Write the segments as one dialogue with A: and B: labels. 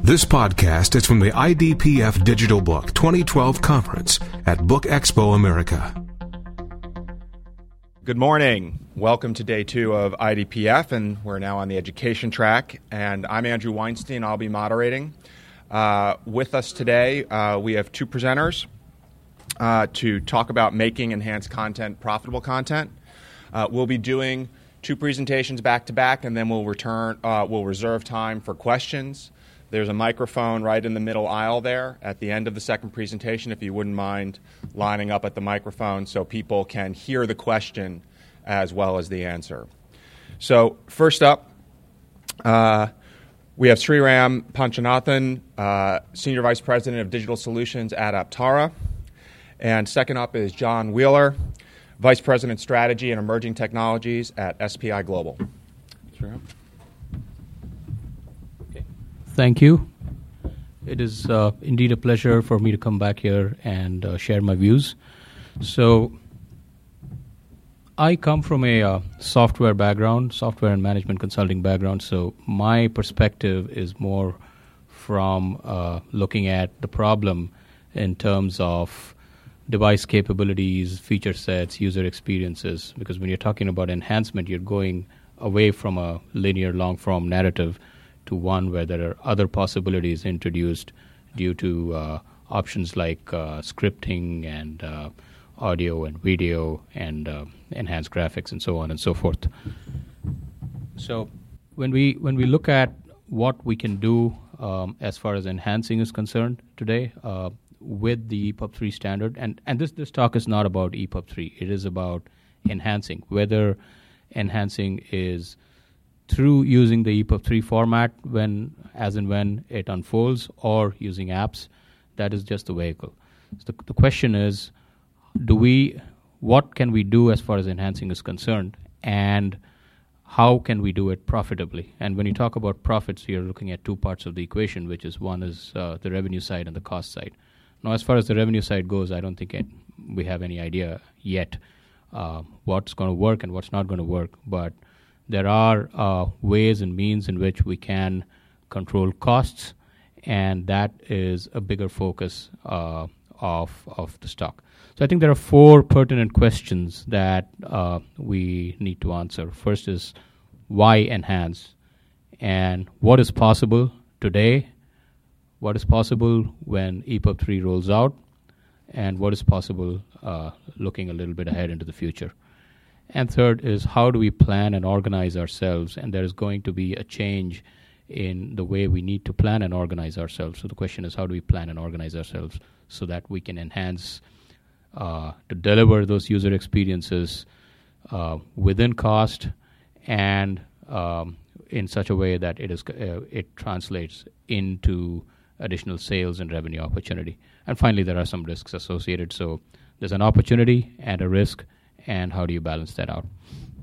A: This podcast is from the IDPF Digital Book 2012 conference at Book Expo America.
B: Good morning. Welcome to day 2 of IDPF, and we're now on the education track. And I'm Andrew Weinstein. I'll be moderating. With us today, we have 2 presenters to talk about making enhanced content profitable content. We'll be doing 2 presentations back to back, and then we'll reserve time for questions. There's a microphone right in the middle aisle there at the end of the second presentation, if you wouldn't mind lining up at the microphone so people can hear the question as well as the answer. So first up, we have Sriram Panchanathan, Senior Vice President of Digital Solutions at Aptara. And second up is John Wheeler, Vice President Strategy and Emerging Technologies at SPI Global. Sriram.
C: Thank you. It is indeed a pleasure for me to come back here and share my views. So I come from a software background, software and management consulting background, so my perspective is more from looking at the problem in terms of device capabilities, feature sets, user experiences, because when you're talking about enhancement, you're going away from a linear long-form narrative to one where there are other possibilities introduced due to options like scripting and audio and video and enhanced graphics and so on and so forth. So when we look at what we can do as far as enhancing is concerned today with the EPUB 3 standard, and this talk is not about EPUB 3, it is about enhancing, whether enhancing is through using the EPUB 3 format when it unfolds, or using apps. That is just the vehicle. So the question is, what can we do as far as enhancing is concerned, and how can we do it profitably? And when you talk about profits, you're looking at 2 parts of the equation, which is one is the revenue side and the cost side. Now, as far as the revenue side goes, I don't think we have any idea yet what's going to work and what's not going to work, but there are ways and means in which we can control costs, and that is a bigger focus of the stock. So I think there are 4 pertinent questions that we need to answer. First is, why enhance? And what is possible today? What is possible when EPUB 3 rolls out? And what is possible looking a little bit ahead into the future? And third is, how do we plan and organize ourselves? And there is going to be a change in the way we need to plan and organize ourselves. So the question is, how do we plan and organize ourselves so that we can enhance to deliver those user experiences within cost and in such a way that it translates into additional sales and revenue opportunity. And finally, there are some risks associated. So there's an opportunity and a risk, and how do you balance that out?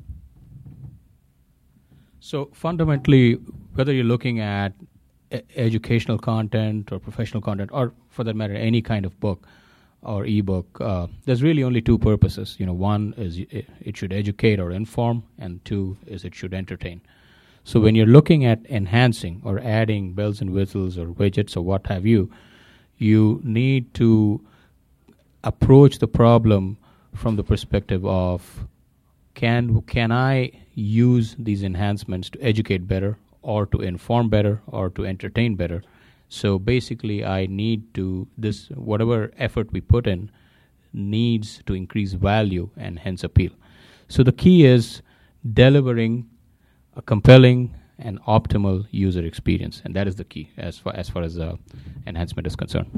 C: So fundamentally, whether you're looking at educational content or professional content, or for that matter, any kind of book or ebook, there's really only 2 purposes. One is it should educate or inform, and 2 is it should entertain. So when you're looking at enhancing or adding bells and whistles or widgets or what have you, you need to approach the problem from the perspective of, can I use these enhancements to educate better, or to inform better, or to entertain better? So basically, I need to, whatever effort we put in needs to increase value and hence appeal. So the key is delivering a compelling and optimal user experience, and that is the key as far as enhancement is concerned.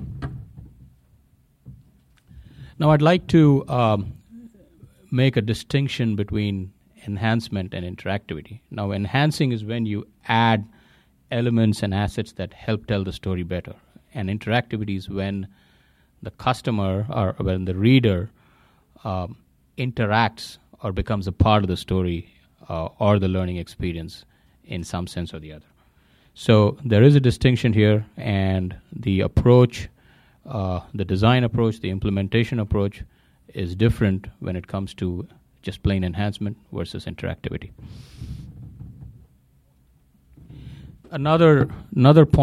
C: Now, I'd like to make a distinction between enhancement and interactivity. Now, enhancing is when you add elements and assets that help tell the story better. And interactivity is when the customer or when the reader interacts or becomes a part of the story or the learning experience in some sense or the other. So there is a distinction here, and the approach, the design approach, the implementation approach is different when it comes to just plain enhancement versus interactivity. Another point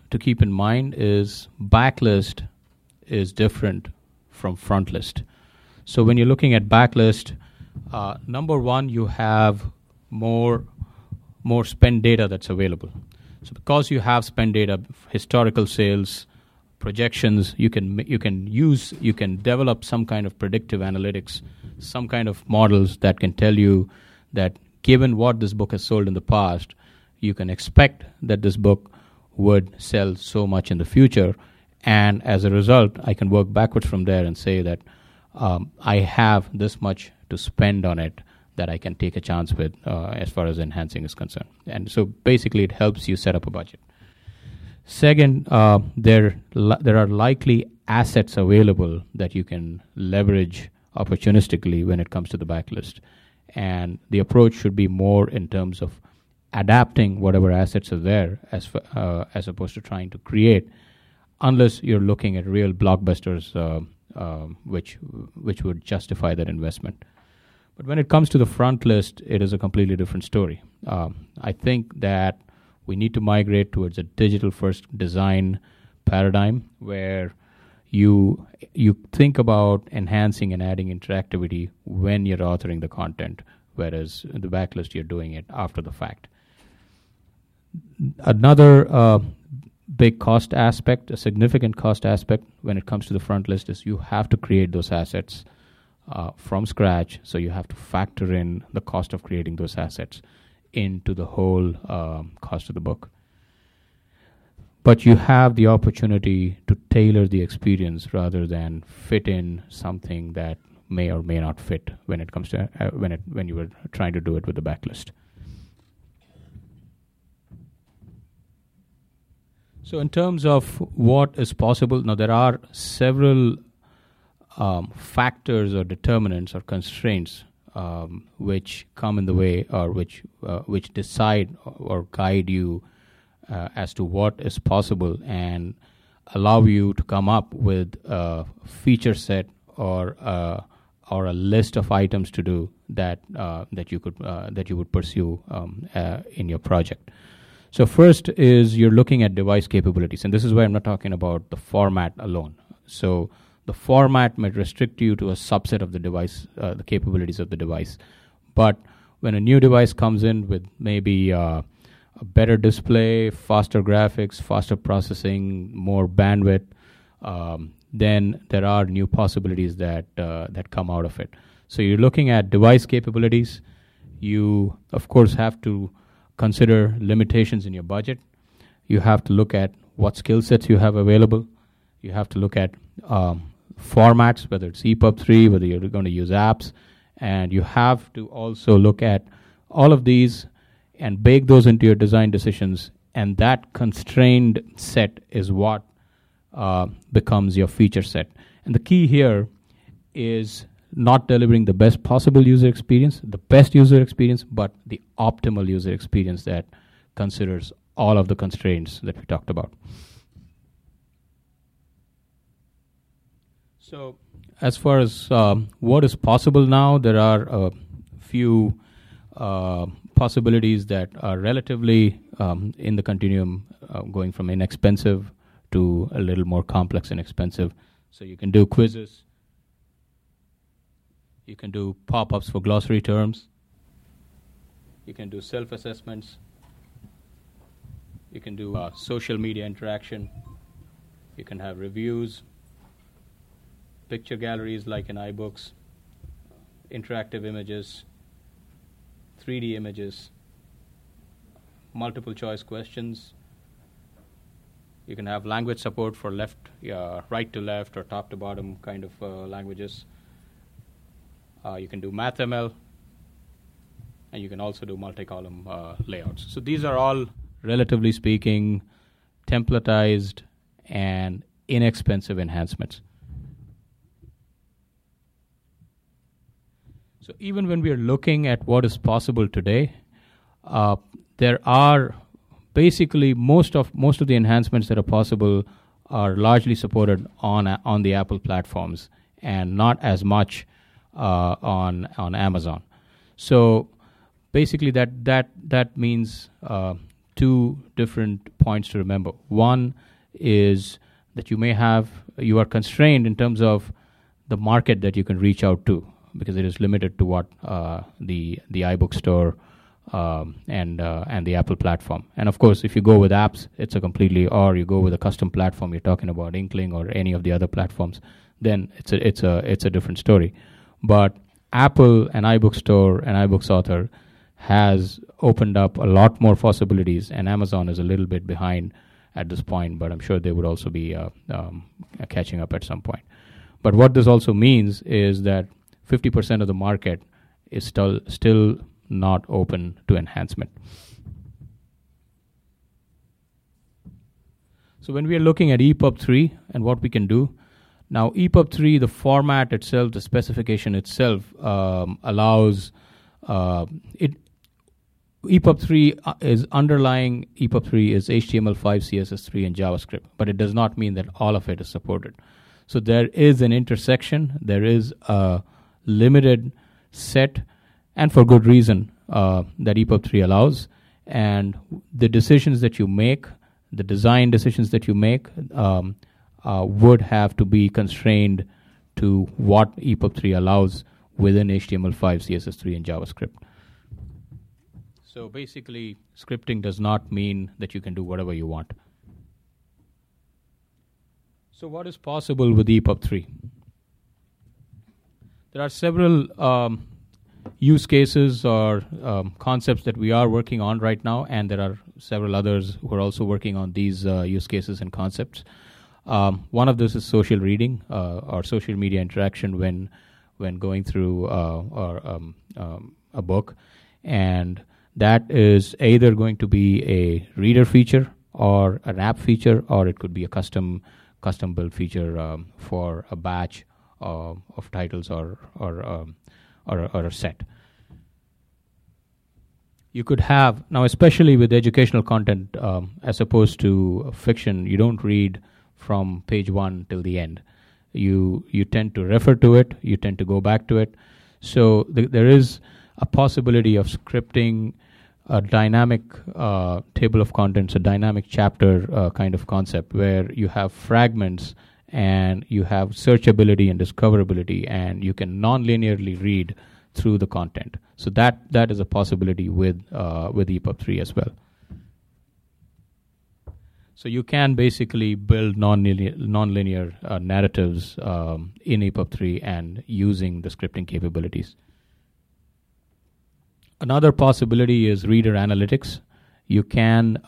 C: to keep in mind is backlist is different from frontlist. So when you're looking at backlist, number one, you have more spend data that's available. So because you have spend data, historical sales, projections, you can develop some kind of predictive analytics, some kind of models that can tell you that given what this book has sold in the past, you can expect that this book would sell so much in the future. And as a result, I can work backwards from there and say that I have this much to spend on it that I can take a chance with as far as enhancing is concerned. And so basically it helps you set up a budget. Second, there are likely assets available that you can leverage opportunistically when it comes to the backlist. And the approach should be more in terms of adapting whatever assets are there as opposed to trying to create, unless you're looking at real blockbusters which would justify that investment. But when it comes to the front list, it is a completely different story. I think that we need to migrate towards a digital-first design paradigm where you think about enhancing and adding interactivity when you're authoring the content, whereas in the backlist you're doing it after the fact. Another big cost aspect, a significant cost aspect when it comes to the front list is you have to create those assets from scratch, so you have to factor in the cost of creating those assets into the whole cost of the book. But you have the opportunity to tailor the experience rather than fit in something that may or may not fit when it comes to when you were trying to do it with the backlist. So in terms of what is possible, now there are several factors or determinants or constraints which come in the way or which decide or guide you as to what is possible and allow you to come up with a feature set or a list of items to do that you would pursue in your project. So first is you're looking at device capabilities, and this is why I'm not talking about the format alone. So the format might restrict you to a subset of the device, the capabilities of the device. But when a new device comes in with maybe a better display, faster graphics, faster processing, more bandwidth, then there are new possibilities that come out of it. So you're looking at device capabilities. You, of course, have to consider limitations in your budget. You have to look at what skill sets you have available. You have to look at formats, whether it's EPUB 3, whether you're going to use apps. And you have to also look at all of these and bake those into your design decisions. And that constrained set is what becomes your feature set. And the key here is not delivering the best possible user experience, the best user experience, but the optimal user experience that considers all of the constraints that we talked about. So as far as what is possible now, there are a few possibilities that are relatively in the continuum, going from inexpensive to a little more complex and expensive. So you can do quizzes. You can do pop-ups for glossary terms. You can do self-assessments. You can do social media interaction. You can have reviews, picture galleries like in iBooks, interactive images, 3D images, multiple choice questions. You can have language support for right to left or top to bottom kind of languages. You can do MathML, and you can also do multi-column layouts. So these are all, relatively speaking, templatized and inexpensive enhancements. So even when we are looking at what is possible today, there are basically most of the enhancements that are possible are largely supported on the Apple platforms and not as much on Amazon. So basically that means two different points to remember. One is that you are constrained in terms of the market that you can reach out to, because it is limited to what the iBook store and the Apple platform. And of course, if you go with apps, or you go with a custom platform, you're talking about Inkling or any of the other platforms, then it's a different story. But Apple and iBook Store and iBooks Author has opened up a lot more possibilities, and Amazon is a little bit behind at this point, but I'm sure they would also be catching up at some point. But what this also means is that 50% of the market is still not open to enhancement. So when we are looking at EPUB 3 and what we can do, now EPUB 3, the format itself, the specification itself allows EPUB 3 is underlying EPUB 3 is HTML5, CSS3, and JavaScript, but it does not mean that all of it is supported. So there is an intersection, there is a limited set, and for good reason, that EPUB 3 allows. And the decisions that you make, the design decisions that you make, would have to be constrained to what EPUB 3 allows within HTML5, CSS3, and JavaScript. So basically, scripting does not mean that you can do whatever you want. So what is possible with EPUB 3? There are several use cases or concepts that we are working on right now, and there are several others who are also working on these use cases and concepts. One of this is social reading or social media interaction when going through a book, and that is either going to be a reader feature or an app feature, or it could be a custom built feature for a batch of titles or a set. You could have, now especially with educational content, as opposed to fiction, you don't read from page 1 till the end. You tend to refer to it, you tend to go back to it. So there is a possibility of scripting a dynamic table of contents, a dynamic chapter kind of concept, where you have fragments and you have searchability and discoverability, and you can non-linearly read through the content. So that is a possibility with EPUB 3 as well. So you can basically build non-linear narratives in EPUB 3 and using the scripting capabilities. Another possibility is reader analytics. You can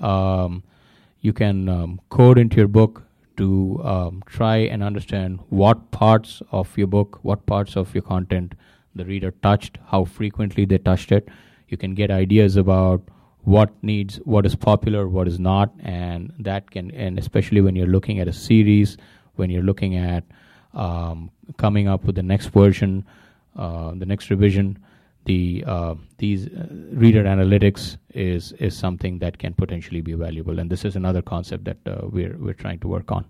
C: code into your book to try and understand what parts of your book, what parts of your content the reader touched, how frequently they touched it. You can get ideas about what is popular, what is not, and that can, and especially when you're looking at a series, when you're looking at coming up with the next version, the next revision, these reader analytics is something that can potentially be valuable, and this is another concept that we're trying to work on.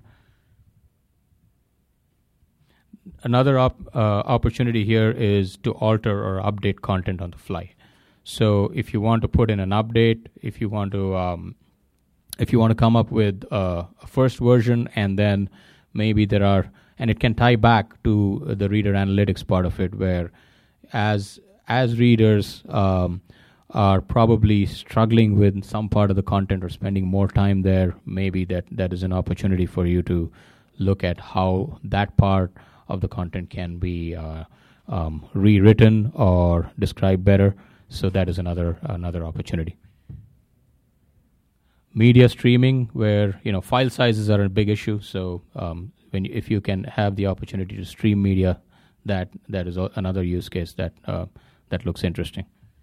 C: Another opportunity here is to alter or update content on the fly. So if you want to put in an update, if you want to come up with a first version, and then maybe and it can tie back to the reader analytics part of it, where as readers are probably struggling with some part of the content or spending more time there, maybe that is an opportunity for you to look at how that part of the content can be rewritten or described better. So that is another opportunity. Media streaming, where file sizes are a big issue. So if you can have the opportunity to stream media, that is another use case that looks interesting.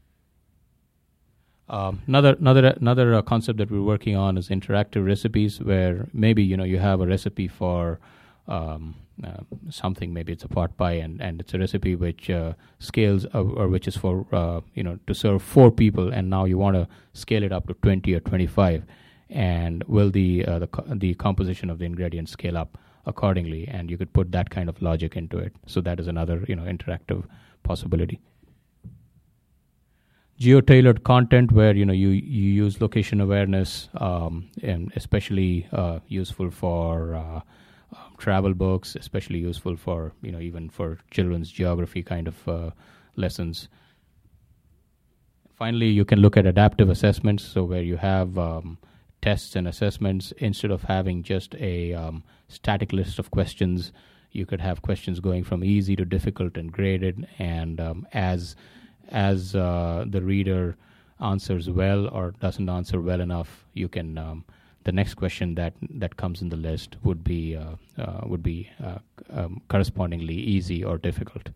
C: Another concept that we're working on is interactive recipes, where maybe you have a recipe for something, maybe it's a pot pie, and it's a recipe which scales or which is for to serve 4 people, and now you want to scale it up to 20 or 25, and will the composition of the ingredients scale up accordingly? And you could put that kind of logic into it. So that is another interactive possibility. geo-tailored content where you use location awareness, and especially useful for travel books, especially useful for even for children's geography kind of lessons. Finally, you can look at adaptive assessments, so where you have tests and assessments. Instead of having just a static list of questions, you could have questions going from easy to difficult and graded, and as the reader answers well or doesn't answer well enough, you can the next question that comes in the list would be correspondingly easy or difficult.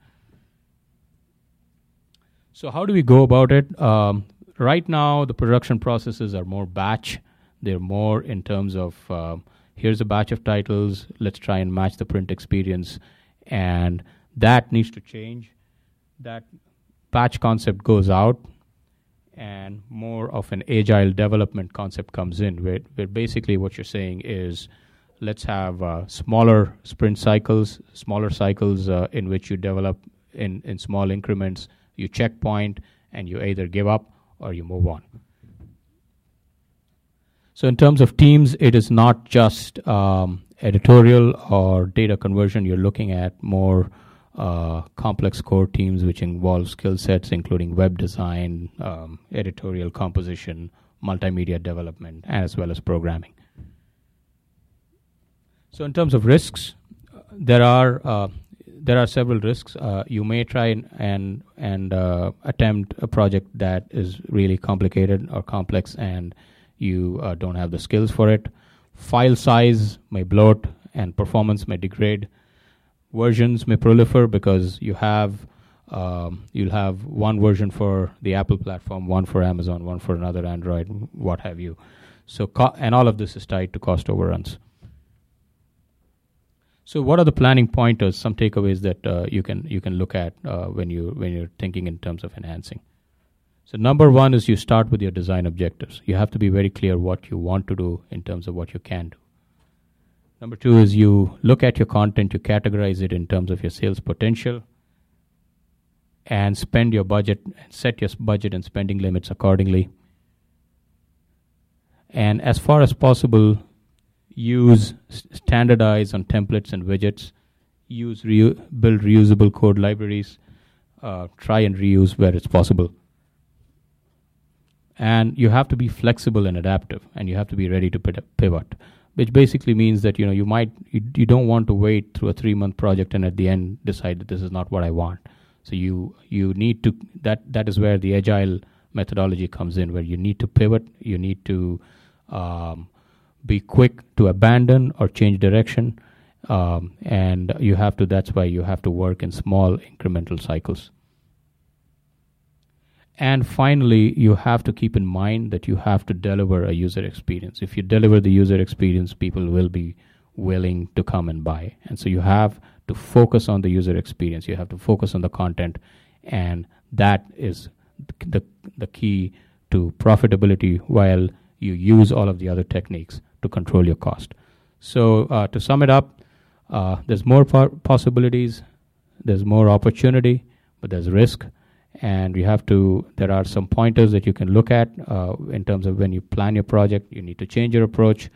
C: So how do we go about it? Right now, the production processes are more batch. They're more in terms of here's a batch of titles, let's try and match the print experience, and that needs to change. That batch concept goes out, and more of an agile development concept comes in, where basically what you're saying is, let's have smaller sprint cycles, in which you develop in small increments. You checkpoint, and you either give up or you move on. So in terms of teams, it is not just editorial or data conversion. You're looking at more complex core teams, which involve skill sets including web design, editorial composition, multimedia development, as well as programming. So in terms of risks, there are several risks. You may try and attempt a project that is really complicated or complex, and you don't have the skills for it. File size may bloat, and performance may degrade. Versions may proliferate because you'll have one version for the Apple platform, one for Amazon, one for another Android, what have you. So and all of this is tied to cost overruns. So what are the planning pointers, some takeaways that you can look at when you're thinking in terms of enhancing? So number one is you start with your design objectives. You have to be very clear what you want to do in terms of what you can do. Number two is you look at your content, you categorize it in terms of your sales potential, and spend your budget, set your budget and spending limits accordingly. And as far as possible, standardize on templates and widgets, build reusable code libraries, try and reuse where it's possible. And you have to be flexible and adaptive, and you have to be ready to pivot, which basically means that you don't want to wait through a 3-month project and at the end decide that this is not what I want. So you need to, that is where the agile methodology comes in, where you need to pivot, you need to be quick to abandon or change direction, and that's why you have to work in small incremental cycles. And finally, you have to keep in mind that you have to deliver a user experience. If you deliver the user experience, people will be willing to come and buy. And so you have to focus on the user experience. You have to focus on the content, and that is the key to profitability, while you use all of the other techniques to control your cost. So to sum it up, there's more possibilities, there's more opportunity, but there's risk. And there are some pointers that you can look at in terms of when you plan your project. You need to change your approach,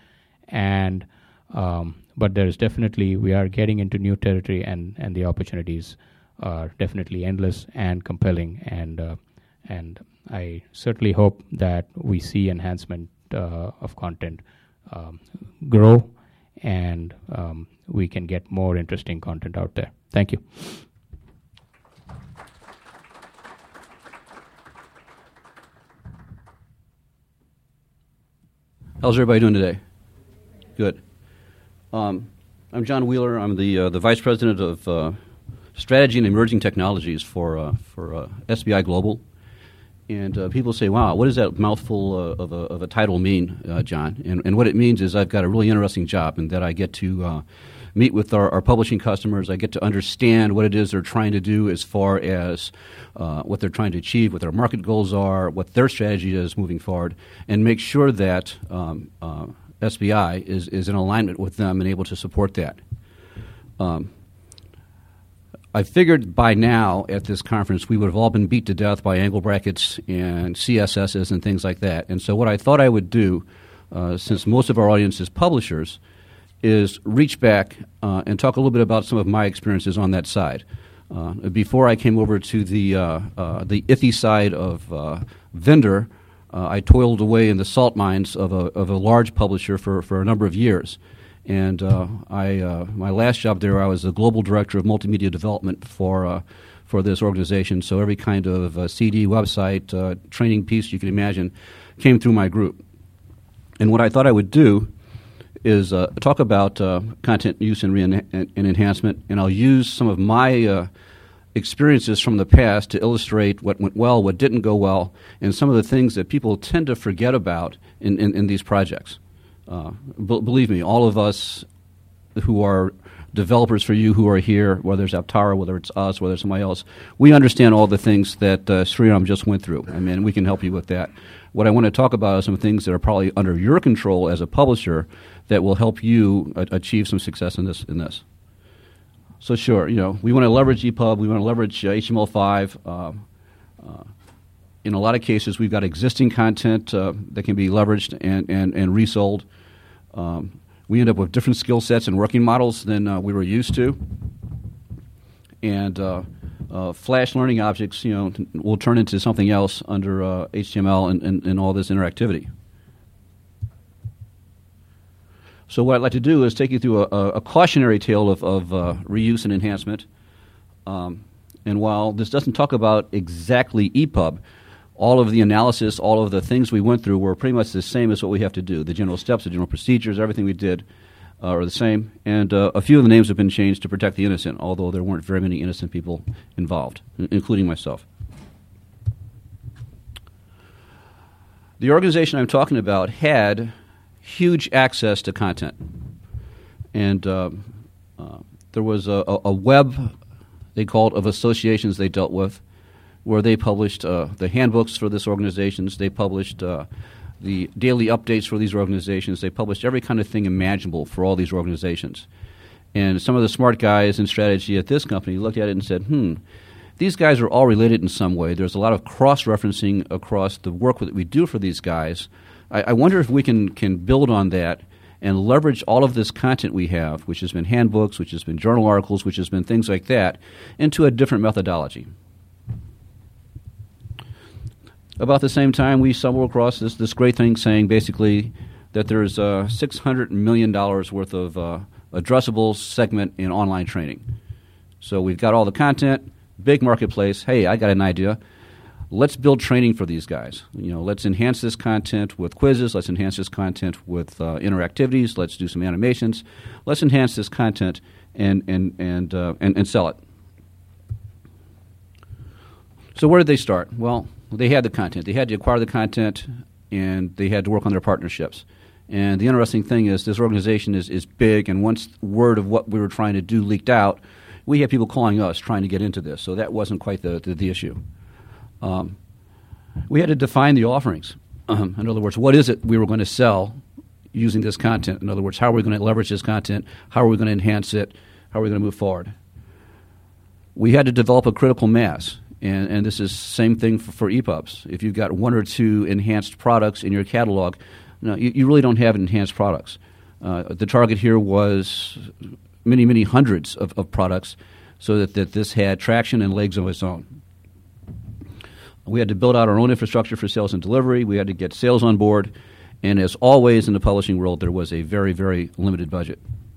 C: but there's definitely, we are getting into new territory, and the opportunities are definitely endless and compelling. And I certainly hope that we see enhancement of content grow, and we can get more interesting content out there. Thank you.
D: How's everybody doing today? Good. I'm John Wheeler. I'm the Vice President of Strategy and Emerging Technologies for SBI Global. And people say, wow, what does that mouthful of a title mean, John? And what it means is I've got a really interesting job, in that I get to meet with our publishing customers. I get to understand what it is they're trying to do as far as what they're trying to achieve, what their market goals are, what their strategy is moving forward, and make sure that SBI is in alignment with them and able to support that. I figured by now at this conference we would have all been beat to death by angle brackets and CSSs and things like that. And so what I thought I would do, since most of our audience is publishers, is reach back and talk a little bit about some of my experiences on that side. Before I came over to the IFI side of vendor, I toiled away in the salt mines of a large publisher for a number of years. And my last job there, I was the global director of multimedia development for this organization. So every kind of CD, website, training piece you can imagine came through my group. And what I thought I would do is talk about content use and enhancement, and I'll use some of my experiences from the past to illustrate what went well, what didn't go well, and some of the things that people tend to forget about in these projects. Believe me, all of us who are developers for you who are here, whether it's Aptara, whether it's us, whether it's somebody else, we understand all the things that Sriram just went through. I mean, we can help you with that. What I want to talk about are some things that are probably under your control as a publisher that will help you achieve some success in this. So sure, we want to leverage EPUB, we want to leverage HTML5. In a lot of cases, we've got existing content that can be leveraged and resold. We end up with different skill sets and working models than we were used to. And Flash learning objects, will turn into something else under HTML and all this interactivity. So what I'd like to do is take you through a cautionary tale of reuse and enhancement. And while this doesn't talk about exactly EPUB, all of the analysis, all of the things we went through were pretty much the same as what we have to do. The general steps, the general procedures, everything we did are the same. And a few of the names have been changed to protect the innocent, although there weren't very many innocent people involved, including myself. The organization I'm talking about had huge access to content. And there was a web, they called, of associations they dealt with, where they published the handbooks for this organizations. They published the daily updates for these organizations. They published every kind of thing imaginable for all these organizations. And some of the smart guys in strategy at this company looked at it and said, these guys are all related in some way. There's a lot of cross-referencing across the work that we do for these guys. I wonder if we can build on that and leverage all of this content we have, which has been handbooks, which has been journal articles, which has been things like that, into a different methodology. About the same time, we stumbled across this great thing saying basically that there's $600 million worth of addressable segment in online training. So we've got all the content, big marketplace. Hey, I got an idea. Let's build training for these guys. Let's enhance this content with quizzes. Let's enhance this content with interactivities. Let's do some animations. Let's enhance this content and sell it. So where did they start? Well, they had the content. They had to acquire the content, and they had to work on their partnerships. And the interesting thing is this organization is big, and once word of what we were trying to do leaked out, we had people calling us trying to get into this. So that wasn't quite the issue. We had to define the offerings. In other words, what is it we were going to sell using this content? In other words, how are we going to leverage this content? How are we going to enhance it? How are we going to move forward? We had to develop a critical mass. And this is the same thing for EPUBs. If you've got one or two enhanced products in your catalog, you really don't have enhanced products. The target here was many, many hundreds of products so that this had traction and legs of its own. We had to build out our own infrastructure for sales and delivery. We had to get sales on board. And as always in the publishing world, there was a very, very limited budget.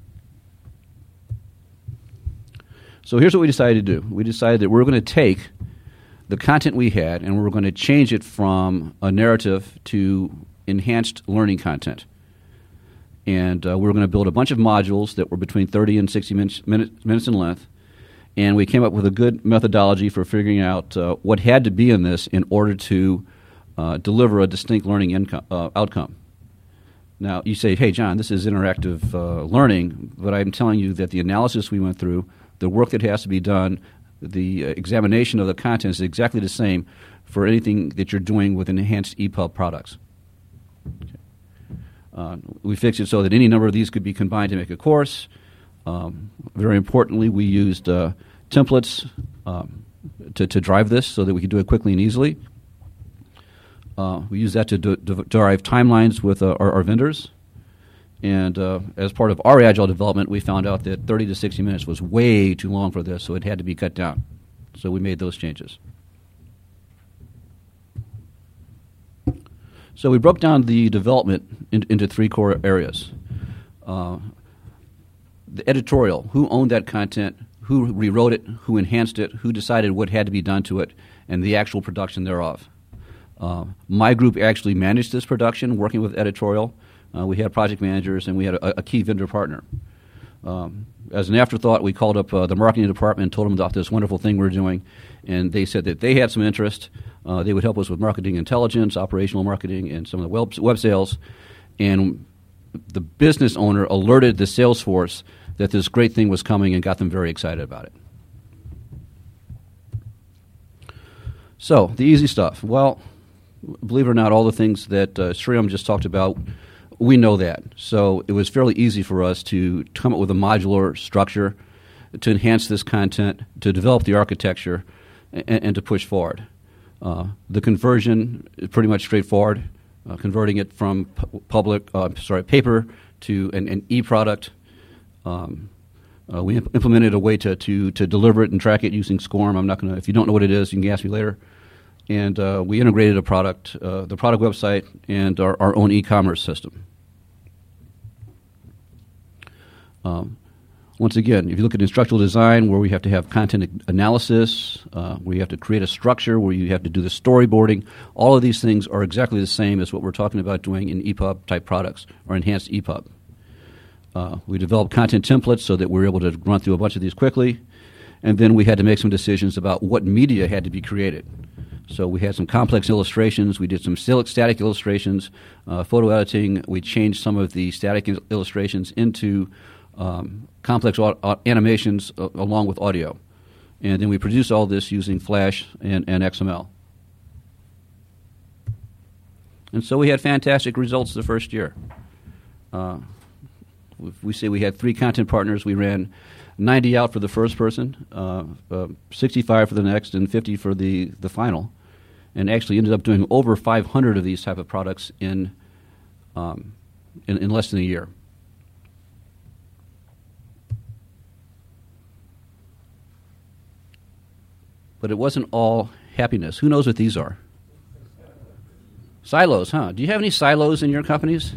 D: So here's what we decided to do. We decided that we were going to take the content we had, and we were going to change it from a narrative to enhanced learning content. And we were going to build a bunch of modules that were between 30 and 60 minutes in length. And we came up with a good methodology for figuring out what had to be in this in order to deliver a distinct learning outcome. Now, you say, hey, John, this is interactive learning, but I'm telling you that the analysis we went through, the work that has to be done, the examination of the content is exactly the same for anything that you're doing with enhanced EPUB products. Okay. We fixed it so that any number of these could be combined to make a course. Very importantly, we used templates to drive this so that we could do it quickly and easily. We use that to derive timelines with our vendors. And as part of our agile development, we found out that 30 to 60 minutes was way too long for this, so it had to be cut down. So we made those changes. So we broke down the development into three core areas. The editorial, who owned that content, who rewrote it, who enhanced it, who decided what had to be done to it, and the actual production thereof. My group actually managed this production, working with editorial. We had project managers, and we had a key vendor partner. As an afterthought, we called up the marketing department and told them about this wonderful thing we're doing, and they said that they had some interest. They would help us with marketing intelligence, operational marketing, and some of the web sales. And the business owner alerted the sales force that this great thing was coming and got them very excited about it. So, the easy stuff. Well, believe it or not, all the things that Sriram just talked about, we know that. So it was fairly easy for us to come up with a modular structure to enhance this content, to develop the architecture, and to push forward. The conversion is pretty much straightforward, converting it from paper to an e-product. We implemented a way to deliver it and track it using SCORM. I'm not going to. If you don't know what it is, you can ask me later. And we integrated a product, the product website, and our own e-commerce system. Once again, if you look at instructional design, where we have to have content analysis, where you have to create a structure, where you have to do the storyboarding, all of these things are exactly the same as what we're talking about doing in EPUB-type products or enhanced EPUB. We developed content templates so that we were able to run through a bunch of these quickly, and then we had to make some decisions about what media had to be created. So we had some complex illustrations. We did some static illustrations, photo editing. We changed some of the static illustrations into complex animations along with audio. And then we produced all this using Flash and XML. And so we had fantastic results the first year. We say we had 3 content partners. We ran 90 out for the first person, 65 for the next, and 50 for the final. And actually ended up doing over 500 of these type of products in less than a year. But it wasn't all happiness. Who knows what these are? Silos, huh? Do you have any silos in your companies?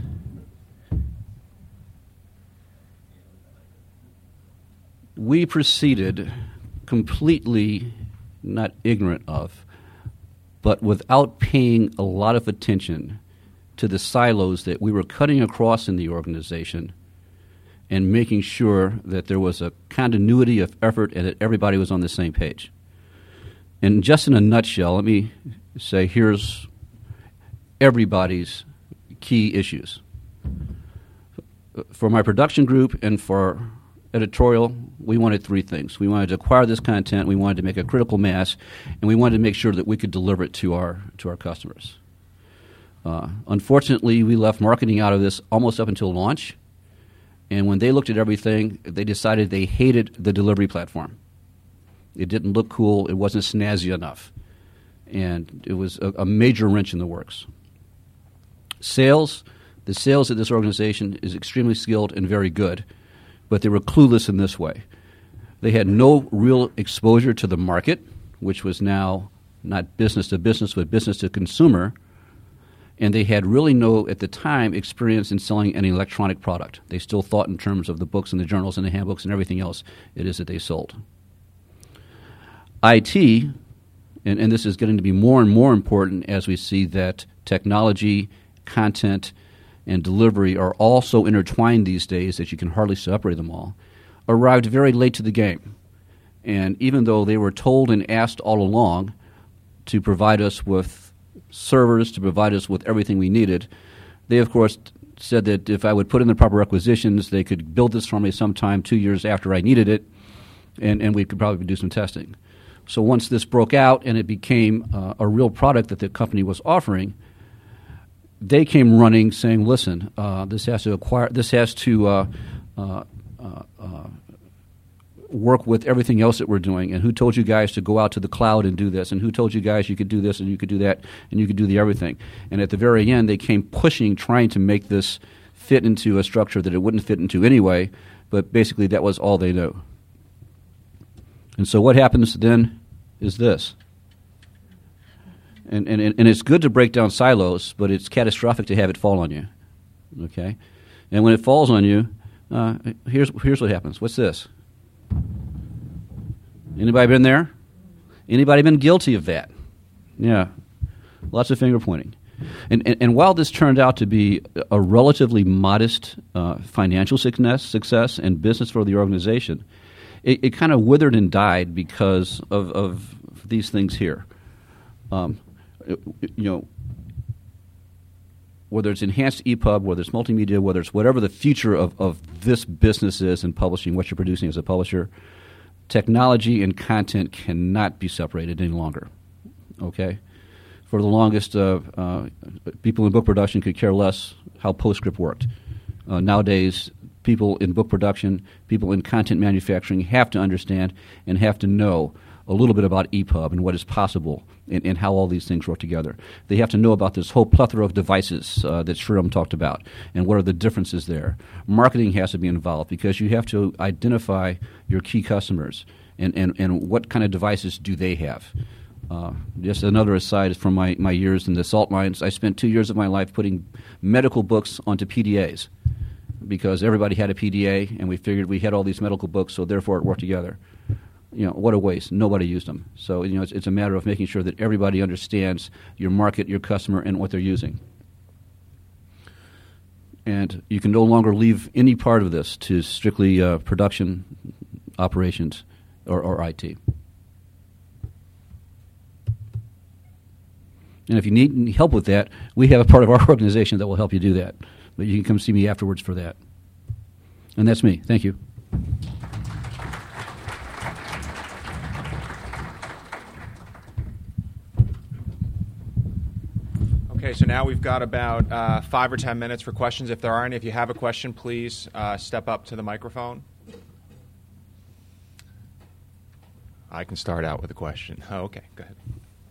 D: We proceeded completely not ignorant of, but without paying a lot of attention to the silos that we were cutting across in the organization and making sure that there was a continuity of effort and that everybody was on the same page. And just in a nutshell, let me say here's everybody's key issues. For my production group and for editorial, we wanted 3 things. We wanted to acquire this content, we wanted to make a critical mass, and we wanted to make sure that we could deliver it to our customers. Unfortunately, we left marketing out of this almost up until launch, and when they looked at everything, they decided they hated the delivery platform. It didn't look cool, it wasn't snazzy enough, and it was a major wrench in the works. The sales at this organization is extremely skilled and very good, but they were clueless in this way. They had no real exposure to the market, which was now not business to business, but business to consumer, and they had really no, at the time, experience in selling an electronic product. They still thought in terms of the books and the journals and the handbooks and everything else it is that they sold. IT, and this is getting to be more and more important as we see that technology, content, and delivery are all so intertwined these days that you can hardly separate them all, arrived very late to the game. And even though they were told and asked all along to provide us with servers, to provide us with everything we needed, they, of course, said that if I would put in the proper requisitions, they could build this for me sometime 2 years after I needed it, and we could probably do some testing. So once this broke out and it became a real product that the company was offering, they came running saying, listen, this has to work with everything else that we're doing, and who told you guys to go out to the cloud and do this, and who told you guys you could do this and you could do that and you could do the everything. And at the very end, they came pushing, trying to make this fit into a structure that it wouldn't fit into anyway, but basically that was all they knew. And so what happens then is this. And it's good to break down silos, but it's catastrophic to have it fall on you. Okay? And when it falls on you, here's what happens. What's this? Anybody been there? Anybody been guilty of that? Yeah. Lots of finger pointing. And while this turned out to be a relatively modest financial success and business for the organization, it kind of withered and died because of these things here. Whether it's enhanced EPUB, whether it's multimedia, whether it's whatever the future of this business is in publishing, what you're producing as a publisher, technology and content cannot be separated any longer. Okay? For the longest, people in book production could care less how PostScript worked. Nowadays, people in book production, people in content manufacturing have to understand and have to know a little bit about EPUB and what is possible and how all these things work together. They have to know about this whole plethora of devices that Shriram talked about and what are the differences there. Marketing has to be involved because you have to identify your key customers and what kind of devices do they have. Just another aside from my years in the salt mines, I spent 2 years of my life putting medical books onto PDAs because everybody had a PDA and we figured we had all these medical books, so therefore it worked together. What a waste. Nobody used them. So, it's a matter of making sure that everybody understands your market, your customer, and what they're using. And you can no longer leave any part of this to strictly production, operations, or IT. And if you need any help with that, we have a part of our organization that will help you do that. But you can come see me afterwards for that. And that's me. Thank you.
B: Okay, so now we've got about 5 or 10 minutes for questions. If there are any, if you have a question, please step up to the microphone. I can start out with a question. Oh, okay, go ahead.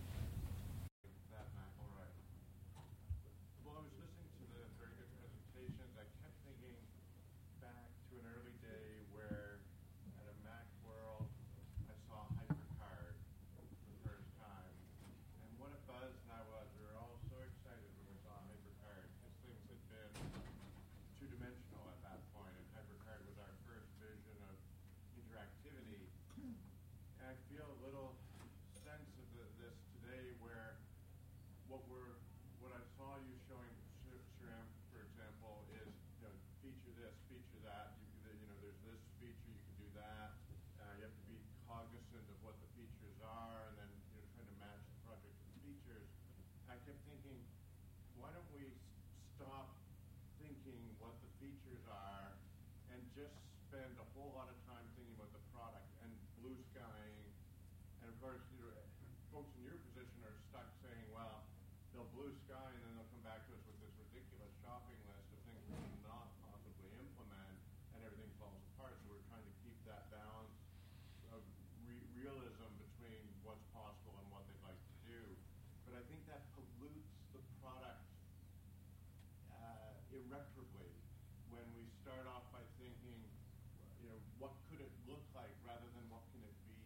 E: Irreparably, when we start off by thinking, what could it look like rather than what can it be?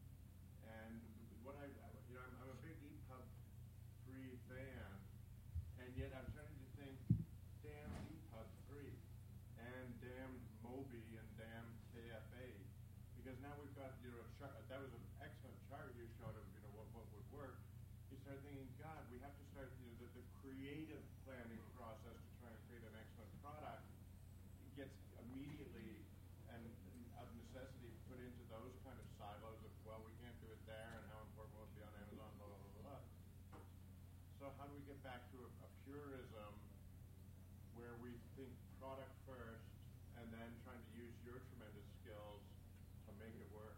E: And what I'm a big EPUB 3 fan, and yet I'm starting to think, damn EPUB 3, and damn Mobi, and damn KFA, because now we've got that was an excellent chart you showed of what would work. You start thinking, God, we have to start the creative planning process to try and create an excellent product. It gets immediately and of necessity put into those kind of silos of, well, we can't do it there, and how important will it be on Amazon, blah, blah, blah, blah. So how do we get back to a purism where we think product first and then trying to use your tremendous skills to make it work?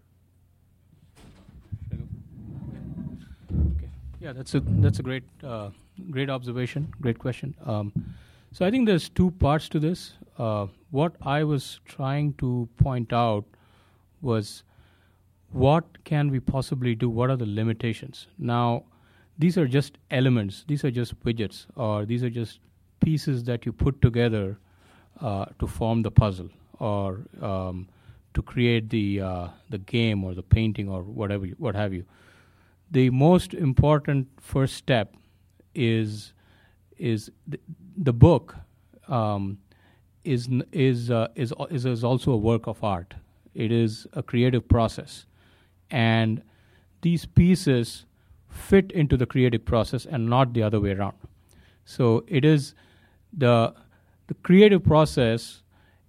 C: Okay. Yeah, that's a great observation, great question. So I think there's two parts to this. What I was trying to point out was what can we possibly do? What are the limitations? Now, these are just elements. These are just widgets, or these are just pieces that you put together to form the puzzle, or to create the game or the painting or whatever, what have you. The most important first step is the book is also a work of art. It is a creative process, and these pieces fit into the creative process and not the other way around. So it is the creative process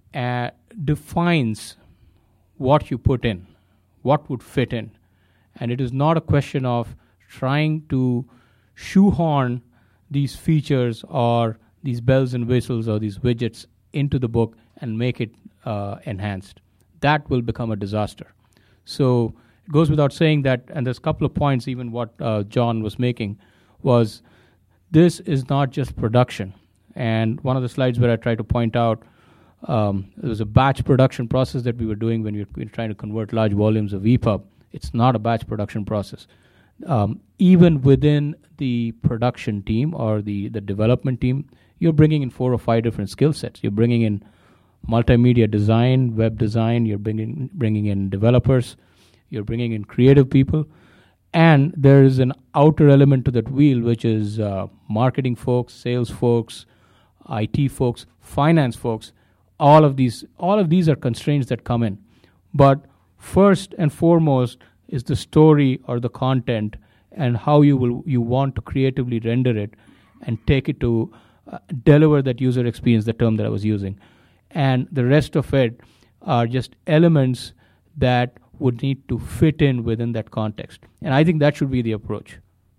C: defines what you put in, what would fit in. And it is not a question of trying to shoehorn these features or these bells and whistles or these widgets into the book and make it enhanced. That will become a disaster. So it goes without saying that, and there's a couple of points, even what John was making, was this is not just production. And one of the slides where I tried to point out, there was a batch production process that we were doing when we were trying to convert large volumes of EPUB. It's not a batch production process. Even within the production team or the development team, you're bringing in 4 or 5 different skill sets. You're bringing in multimedia design, web design, you're bringing in developers, you're bringing in creative people, and there is an outer element to that wheel, which is marketing folks, sales folks, IT folks, finance folks. All of these are constraints that come in. But first and foremost is the story or the content and how you want to creatively render it and take it to deliver that user experience, the term that I was using. And the rest of it are just elements that would need to fit in within that context. And I think that should be the approach.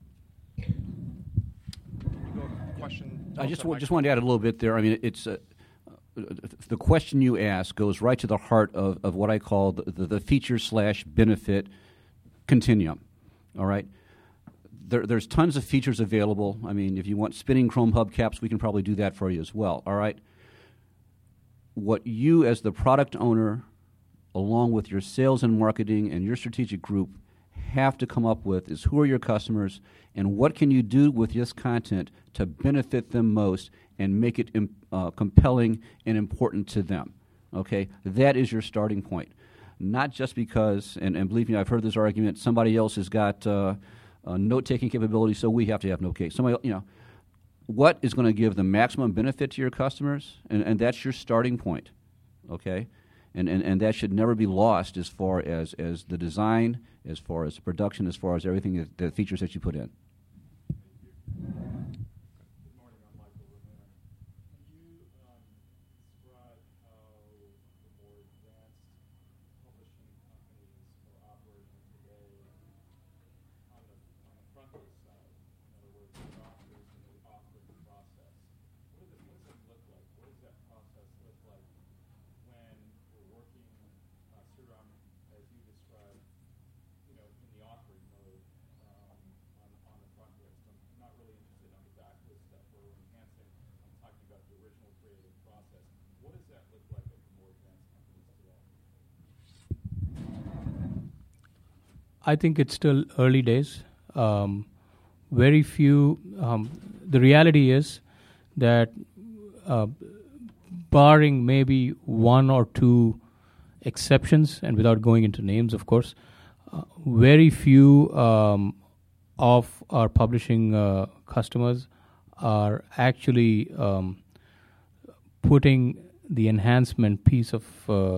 D: I just wanted to add a little bit there. I mean, it's the question you ask goes right to the heart of what I call the feature/benefit continuum. All right? There's tons of features available. I mean, if you want spinning Chrome hubcaps, we can probably do that for you as well. All right? What you as the product owner, along with your sales and marketing and your strategic group, have to come up with is who are your customers and what can you do with this content to benefit them most and make it compelling and important to them. Okay? That is your starting point. Not just because, and believe me, I've heard this argument, somebody else has got note-taking capability, so we have to have note-taking. Somebody, what is going to give the maximum benefit to your customers, and that's your starting point, okay? And that should never be lost as far as the design, as far as production, as far as everything, the features that you put in.
C: I think it's still early days. Very few. The reality is that, barring maybe 1 or 2 exceptions, and without going into names, of course, very few of our publishing customers are actually putting the enhancement piece of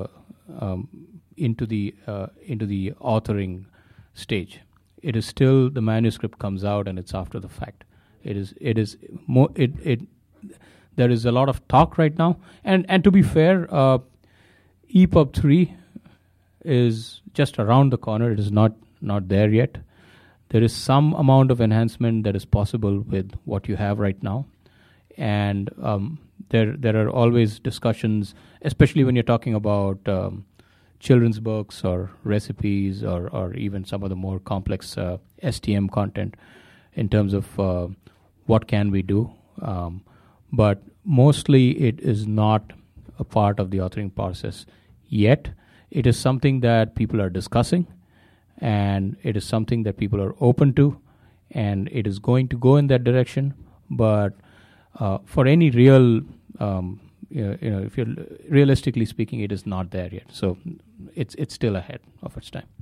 C: into the authoring stage. It is still the manuscript comes out and it's after the fact. It is more. There is a lot of talk right now, and to be fair, EPUB 3 is just around the corner. It is not there yet. There is some amount of enhancement that is possible with what you have right now, and there are always discussions, especially when you're talking about children's books or recipes or even some of the more complex STM content in terms of what can we do. But mostly it is not a part of the authoring process yet. it is something that people are discussing, and it is something that people are open to, and it is going to go in that direction. But for any real, if you're realistically speaking, it is not there yet. So it's still ahead of its time.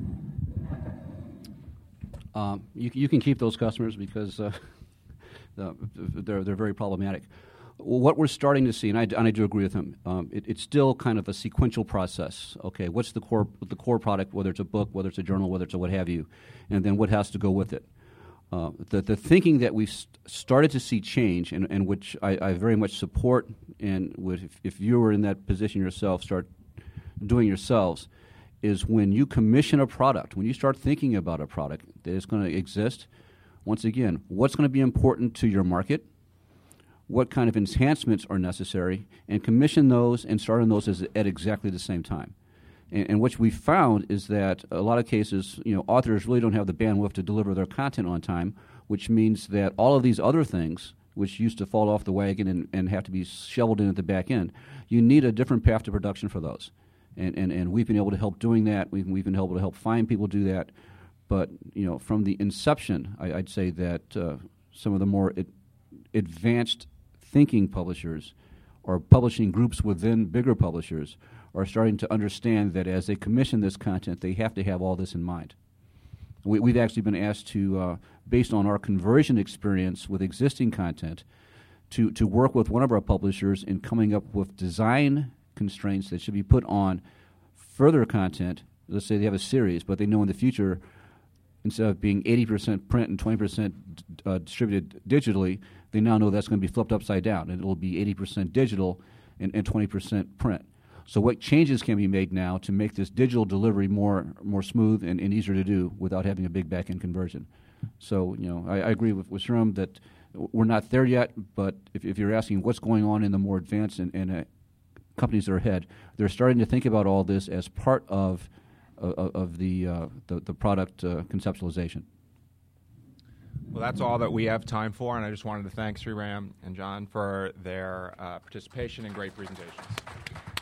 D: You can keep those customers because they're very problematic. What we're starting to see, and I do agree with him, it's still kind of a sequential process. Okay, what's the core product, whether it's a book, whether it's a journal, whether it's a what have you, and then what has to go with it. The thinking that we've started to see change, and which I very much support, and would, if you were in that position yourself, start doing yourselves, is when you commission a product, when you start thinking about a product that is going to exist, once again, what's going to be important to your market, what kind of enhancements are necessary, and commission those and start on those at exactly the same time. And what we found is that a lot of cases, authors really don't have the bandwidth to deliver their content on time, which means that all of these other things, which used to fall off the wagon and have to be shoveled in at the back end, you need a different path to production for those. And we've been able to help doing that. We've been able to help find people do that. But from the inception, I'd say that some of the more advanced thinking publishers or publishing groups within bigger publishers are starting to understand that as they commission this content, they have to have all this in mind. We've actually been asked to, based on our conversion experience with existing content, to work with one of our publishers in coming up with design constraints that should be put on further content. Let's say they have a series, but they know in the future, instead of being 80% print and 20% distributed digitally, they now know that's going to be flipped upside down, and it will be 80% digital and 20% print. So what changes can be made now to make this digital delivery more smooth and easier to do without having a big back-end conversion? So, I agree with Shriram that we're not there yet, but if you're asking what's going on in the more advanced and companies that are ahead, they're starting to think about all this as part of the product conceptualization.
B: Well, that's all that we have time for, and I just wanted to thank Shriram and John for their participation and great presentations.